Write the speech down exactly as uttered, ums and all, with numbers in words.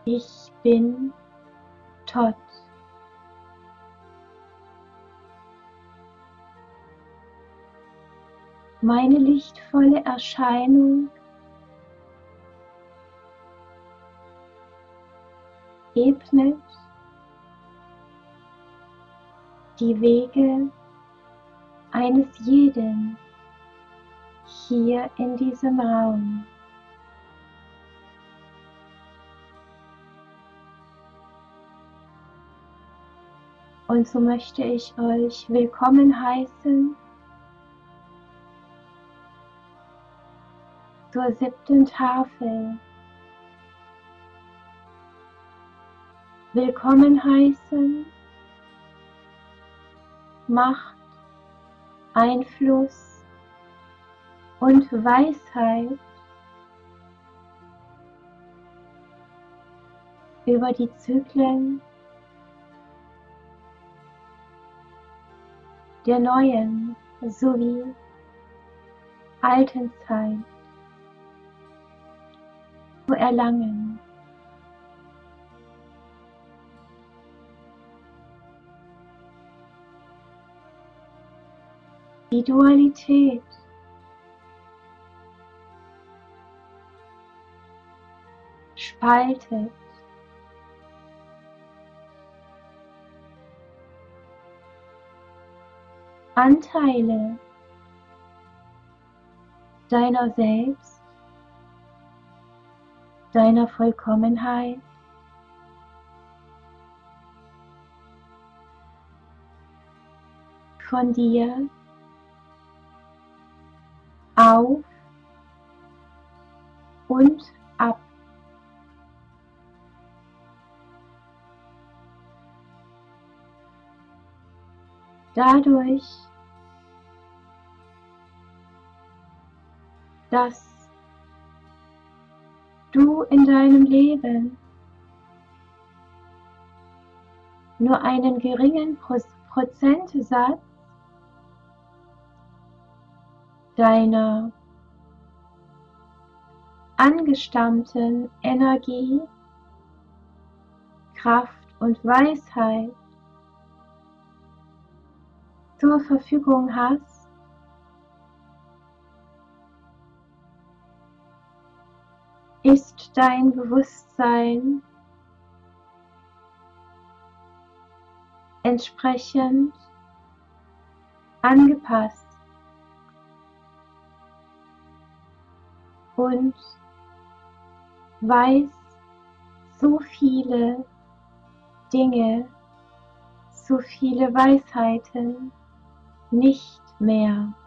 Ich bin Tot. Meine lichtvolle Erscheinung ebnet die Wege eines jeden hier in diesem Raum. Und so möchte ich euch willkommen heißen zur siebten Tafel. Willkommen heißen Macht, Einfluss und Weisheit über die Zyklen der neuen sowie alten Zeit zu erlangen. Die Dualität spaltet Anteile deiner selbst, deiner Vollkommenheit von dir auf und ab. Dadurch, dass du in deinem Leben nur einen geringen Prozentsatz deiner angestammten Energie, Kraft und Weisheit zur Verfügung hast, ist dein Bewusstsein entsprechend angepasst und weiß so viele Dinge, so viele Weisheiten nicht mehr.